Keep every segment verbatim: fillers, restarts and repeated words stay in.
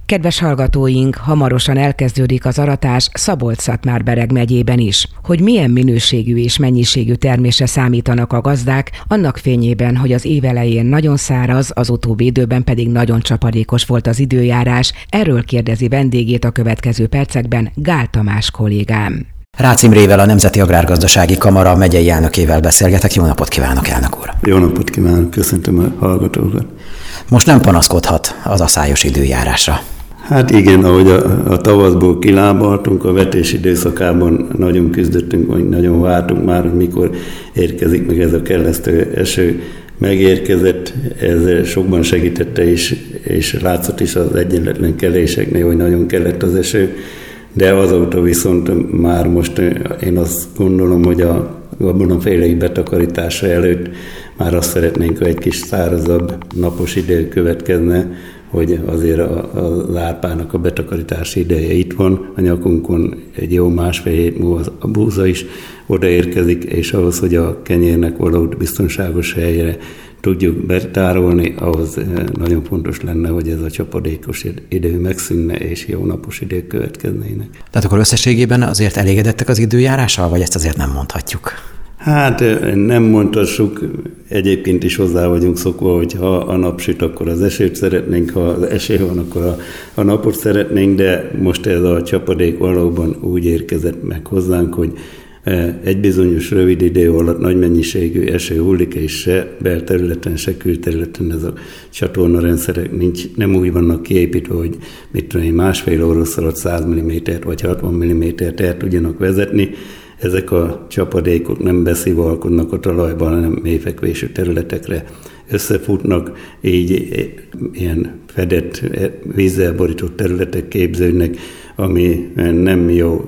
Kedves hallgatóink, hamarosan elkezdődik az aratás Szabolcs-Szatmár-Bereg megyében is. Hogy milyen minőségű és mennyiségű termésre számítanak a gazdák, annak fényében, hogy az év elején nagyon száraz, az utóbbi időben pedig nagyon csapadékos volt az időjárás, erről kérdezi vendégét a következő percekben Gál Tamás kollégám. Rácz Imrével, a Nemzeti Agrárgazdasági Kamara megyei elnökével beszélgetek. Jó napot kívánok, elnök úr! Jó napot kívánok, köszöntöm a hallgatókat! Most nem panaszkodhat az aszályos időjárásra. Hát igen, ahogy a, a tavaszból kilábaltunk, a vetés időszakában nagyon küzdöttünk, vagy nagyon vártunk már, hogy mikor érkezik meg ez a kellesztő eső. Megérkezett, ez sokban segítette is, és látszott is az egyenletlen keléseknél, hogy nagyon kellett az eső. De azóta viszont már most én azt gondolom, hogy a gabonafélék betakarítása előtt már azt szeretnénk, hogy egy kis szárazabb, napos idő következne, hogy azért az árpának a betakarítási ideje itt van, a nyakunkon egy jó másfél hét múlva a búza is odaérkezik, és ahhoz, hogy a kenyérnek való biztonságos helyre tudjuk betárolni, ahhoz nagyon fontos lenne, hogy ez a csapadékos idő megszűnne, és jó napos idők következnének. Tehát akkor összességében azért elégedettek az időjárással, vagy ezt azért nem mondhatjuk? Hát nem mondhassuk, egyébként is hozzá vagyunk szokva, hogy ha a nap süt, akkor az esőt szeretnénk, ha az eső van, akkor a, a napot szeretnénk, de most ez a csapadék valóban úgy érkezett meg hozzánk, hogy egy bizonyos rövid idő alatt nagy mennyiségű eső hullik, és se belterületen, se külterületen ez a csatornarendszerek nincs, nem úgy vannak kiépítve, hogy mit tudom én, másfél óra alatt száz millimétert vagy hatvan millimétert el tudjanak vezetni. Ezek a csapadékok nem beszivalkodnak a talajban, hanem mélyfekvésű területekre összefutnak, így ilyen fedett, vízzel borított területek képződnek, ami nem jó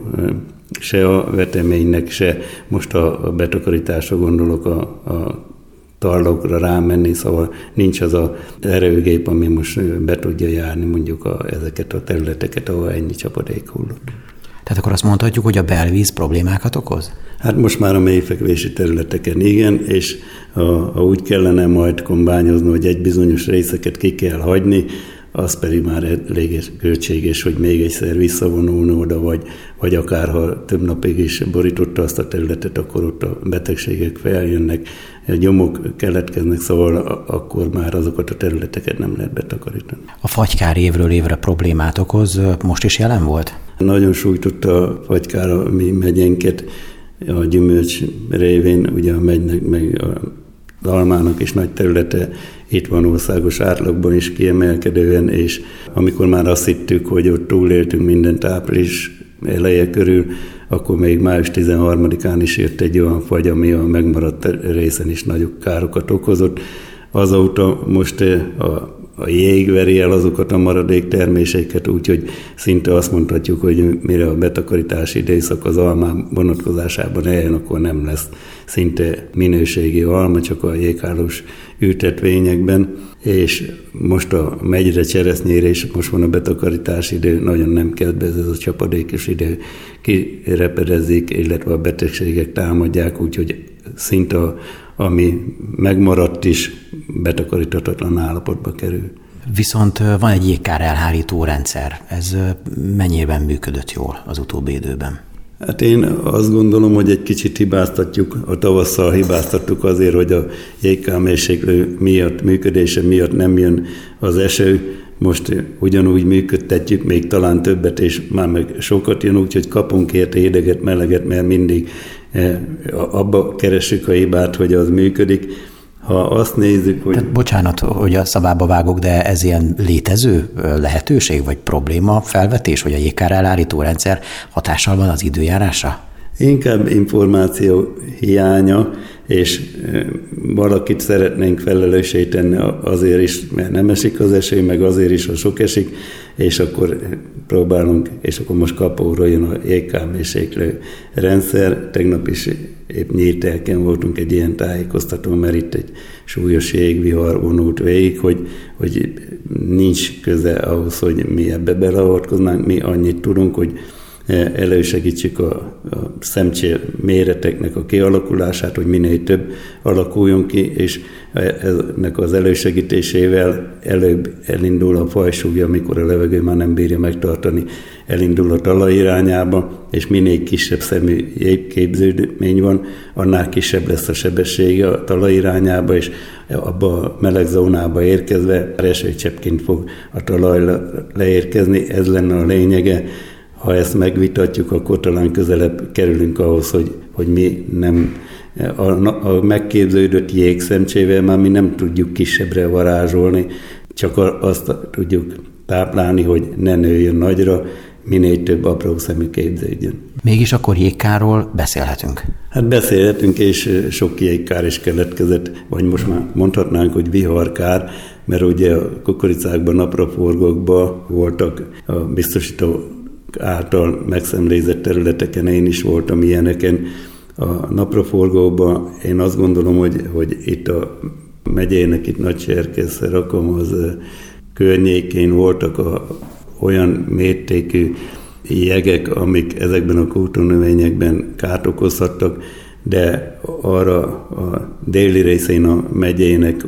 se a veteménynek, se most a betakarításra gondolok, a, a tarlókra rámenni, szóval nincs az az erőgép, ami most be tudja járni mondjuk a, ezeket a területeket, ahol ennyi csapadék hullott. Tehát akkor azt mondhatjuk, hogy a belvíz problémákat okoz? Hát most már a mélyfekvési területeken igen, és ha, ha úgy kellene majd kombányozni, hogy egy bizonyos részeket ki kell hagyni, az pedig már elég költséges, hogy még egyszer visszavonulni oda, vagy, vagy akár ha több napig is borította azt a területet, akkor ott a betegségek feljönnek, gyomok keletkeznek, szóval akkor már azokat a területeket nem lehet betakarítani. A fagykár évről évre problémát okoz, most is jelen volt? Nagyon sújtotta a fagykár a mi megyénket, a gyümölcs révén, ugye a megynek meg a almának is nagy területe, itt van országos átlagban is kiemelkedően, és amikor már azt hittük, hogy ott túléltünk mindent április eleje körül, akkor még május tizenharmadikán is jött egy olyan fagy, ami a megmaradt részen is nagyobb károkat okozott. Azóta most a A jég veri el azokat a maradék terméseket, úgyhogy szinte azt mondhatjuk, hogy mire a betakarítási időszak az almám vonatkozásában eljön, akkor nem lesz szinte minőségi alma, csak a jéghálós ültetvényekben, és most a megyre, cseresznyére is most van a betakarítási idő, nagyon nem kedvez ez a csapadékos idő, kirepedezik, illetve a betegségek támadják, úgyhogy szinte a ami megmaradt is, betakarítatlan állapotba kerül. Viszont van egy jégkár elhárító rendszer. Ez mennyiben működött jól az utóbbi időben? Hát én azt gondolom, hogy egy kicsit hibáztatjuk, a tavasszal hibáztattuk azért, hogy a jégkármérséklő miatt, működése miatt nem jön az eső. Most ugyanúgy működtetjük, még talán többet, és már meg sokat jön, úgyhogy kapunk érte édeget, meleget, mert mindig abba keressük a hibát, hogy az működik. Ha azt nézzük, hogy... Tehát, bocsánat, hogy a szabába vágok, de ez ilyen létező lehetőség, vagy probléma felvetés, hogy a jégkár elhárító rendszer hatással van az időjárásra? Inkább információ hiánya, és valakit szeretnénk felelőssé tenni azért is, mert nem esik az eső, meg azért is, ha sok esik, és akkor próbálunk, és akkor most kapóra jön a jégkármérséklő rendszer. Tegnap is épp Nyírtelken voltunk egy ilyen tájékoztatón, mert itt egy súlyos jégvihar vonult végig, hogy, hogy nincs köze ahhoz, hogy mi ebbe beleavatkoznánk, mi annyit tudunk, hogy elősegítsük a, a szemcsér méreteknek a kialakulását, hogy minél több alakuljon ki, és ennek az elősegítésével előbb elindul a fajsúlya, amikor a levegő már nem bírja megtartani, elindul a talaj irányába, és minél kisebb szemű jégképződmény van, annál kisebb lesz a sebessége a talaj irányába, és abba a meleg zónába érkezve esőcseppként fog a talajra leérkezni. Ez lenne a lényege. Ha ezt megvitatjuk, akkor talán közelebb kerülünk ahhoz, hogy, hogy mi nem a, a megképződött jégszemcsével már mi nem tudjuk kisebbre varázsolni, csak azt tudjuk táplálni, hogy ne nőjön nagyra, minél több apró szemű képződjön. Mégis akkor jégkárról beszélhetünk? Hát beszélhetünk, és sok jégkár is keletkezett, vagy most már mondhatnánk, hogy viharkár, mert ugye a kukoricákban, napraforgókban voltak a biztosító által megszemlézett területeken, én is voltam ilyeneken. A napraforgóban én azt gondolom, hogy, hogy itt a megyének, itt Nagycserkész, Rakomoz környékén voltak a, olyan mértékű jegek, amik ezekben a kultúrnövényekben kárt okozhattak, de arra a déli részén a megyének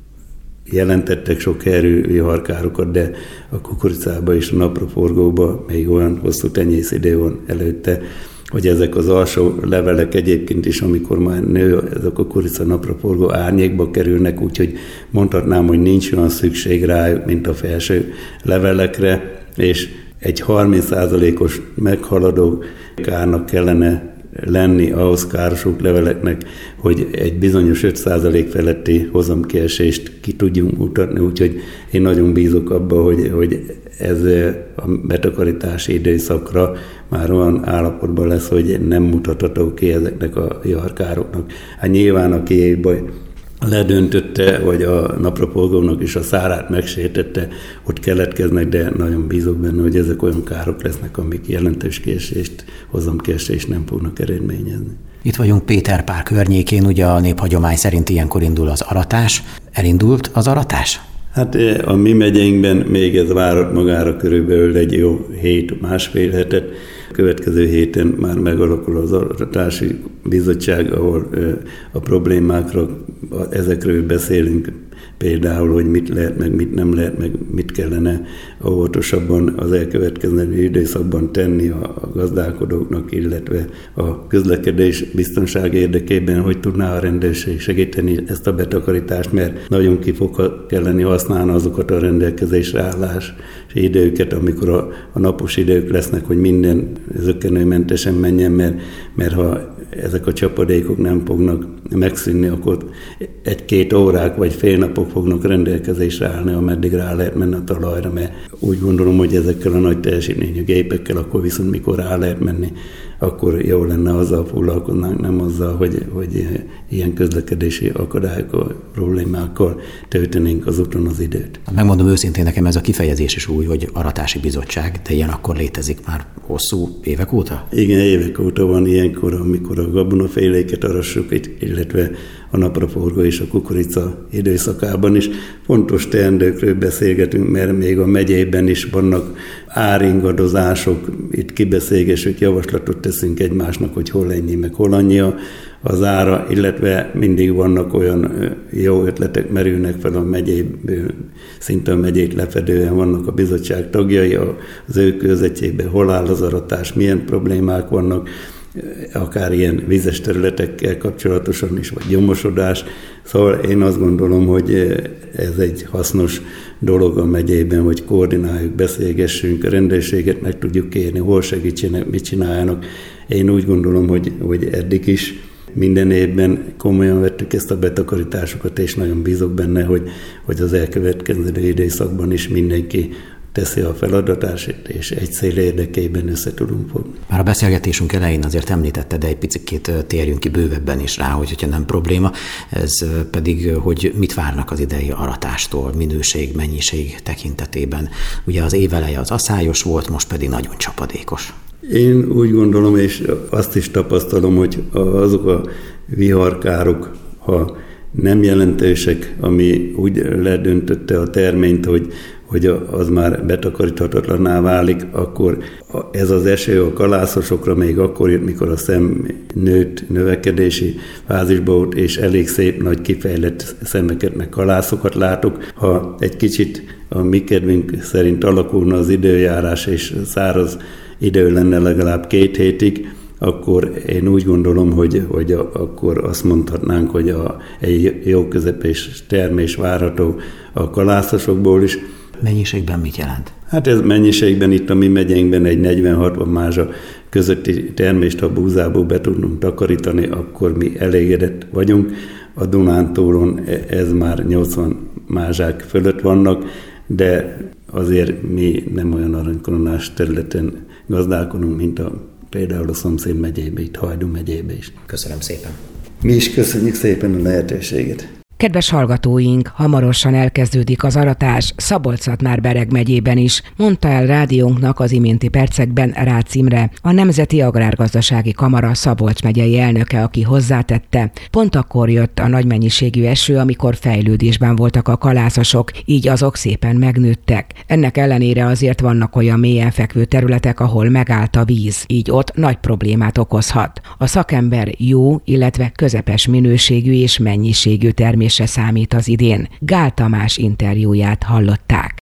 jelentettek sok erő viharkárokat, de a kukoricába és a napraforgóba még olyan hosszú tenyészidő van előtte, hogy ezek az alsó levelek egyébként is, amikor már nő, ez a kukorica napraforgó árnyékba kerülnek, úgyhogy mondhatnám, hogy nincs olyan szükség rájuk, mint a felső levelekre, és egy harminc százalékos meghaladó kárnak kellene lenni ahhoz károsult leveleknek, hogy egy bizonyos öt százalék feletti hozamkiesést ki tudjunk mutatni, úgyhogy én nagyon bízok abba, hogy, hogy ez a betakarítási időszakra már olyan állapotban lesz, hogy nem mutatható ki ezeknek a viharkároknak. Hát nyilván aki évben ledöntötte, vagy a napraforgónak is a szárát megsértette, ott keletkeznek, de nagyon bízok benne, hogy ezek olyan károk lesznek, amik jelentős kiesést, hozamkiesést nem fognak eredményezni. Itt vagyunk Péterpál környékén, ugye a néphagyomány szerint ilyenkor indul az aratás. Elindult az aratás? Hát a mi megyénkben még ez várat magára körülbelül egy jó hét, másfél hetet. A következő héten már megalakul az aratási bizottság, ahol a problémákra, ezekről beszélünk, például, hogy mit lehet, meg mit nem lehet, meg mit kellene óvatosabban az elkövetkező időszakban tenni a gazdálkodóknak, illetve a közlekedés biztonság érdekében, hogy tudná a rendőrség segíteni ezt a betakarítást, mert nagyon ki fog kelleni használni azokat a rendelkezésre állás időket, amikor a, a napos idők lesznek, hogy minden zökkenőmentesen menjen, mert, mert ha ezek a csapadékok nem fognak megszűnni, akkor egy-két órák vagy fél napok fognak rendelkezésre állni, ameddig rá lehet menni a talajra, mert úgy gondolom, hogy ezekkel a nagy teljesítményű gépekkel, akkor viszont mikor rá lehet menni, akkor jó lenne azzal foglalkoznánk, nem azzal, hogy, hogy ilyen közlekedési akadályokkal, problémákkal töltenénk az úton az időt. Megmondom őszintén, nekem ez a kifejezés is új, hogy aratási bizottság, de ilyen akkor létezik már hosszú évek óta? Igen, évek óta van ilyenkor, amikor a gabonaféléket arassuk, illetve a napraforgó és a kukorica időszakában is. Fontos teendőkről beszélgetünk, mert még a megyében is vannak áringadozások, itt kibeszélgessük, javaslatot teszünk egymásnak, hogy hol ennyi, meg hol annyi az ára, illetve mindig vannak olyan jó ötletek, merülnek fel a megyéből, szinte a megyét lefedően vannak a bizottság tagjai, az ő körzetjében hol áll az aratás, milyen problémák vannak, akár ilyen vízes területekkel kapcsolatosan is, vagy gyomosodás. Szóval én azt gondolom, hogy ez egy hasznos dolog a megyében, hogy koordináljuk, beszélgessünk, a rendőrséget meg tudjuk kérni, hol segítsenek, mit csináljanak. Én úgy gondolom, hogy, hogy eddig is minden évben komolyan vettük ezt a betakarításokat, és nagyon bízok benne, hogy, hogy az elkövetkező időszakban is mindenki teszi a feladatát, és egy cél érdekében össze tudunk fogni. Már a beszélgetésünk elején azért említette, de egy picit térjünk ki bővebben is rá, hogy hogyha nem probléma, ez pedig, hogy mit várnak az idei aratástól, minőség, mennyiség tekintetében. Ugye az éveleje az aszályos volt, most pedig nagyon csapadékos. Én úgy gondolom, és azt is tapasztalom, hogy azok a viharkárok, ha nem jelentősek, ami úgy ledöntötte a terményt, hogy, hogy az már betakaríthatatlanná válik, akkor ez az eső a kalászosokra még akkor jött, mikor a szem nőtt, növekedési fázisba volt, és elég szép, nagy kifejlett szemeket, meg kalászokat látok. Ha egy kicsit a mi kedvünk szerint alakulna az időjárás, és száraz idő lenne legalább két hétig, akkor én úgy gondolom, hogy, hogy a, akkor azt mondhatnánk, hogy a, egy jó közepes termés várható a kalászosokból is. Mennyiségben mit jelent? Hát ez mennyiségben itt a mi megyénkben egy negyven-hatvan mázsa közötti termést, ha búzából be tudunk takarítani, akkor mi elégedett vagyunk. A Dunántúlon ez már nyolcvan mázsák fölött vannak, de azért mi nem olyan aranykoronás területen gazdálkodunk, mint a például a szomszéd megyébe, itt Hajdú megyébe is. Köszönöm szépen. Mi is köszönjük szépen a lehetőséget. Kedves hallgatóink, hamarosan elkezdődik az aratás Szabolcs-Szatmár-Bereg megyében is, mondta el rádiónknak az iménti percekben Rácz Imre, a Nemzeti Agrárgazdasági Kamara Szabolcs megyei elnöke, aki hozzátette. Pont akkor jött a nagy mennyiségű eső, amikor fejlődésben voltak a kalászosok, így azok szépen megnőttek. Ennek ellenére azért vannak olyan mélyen fekvő területek, ahol megállt a víz, így ott nagy problémát okozhat. A szakember jó, illetve közepes minőségű és mennyiségű termés se számít az idén. Gál Tamás interjúját hallották.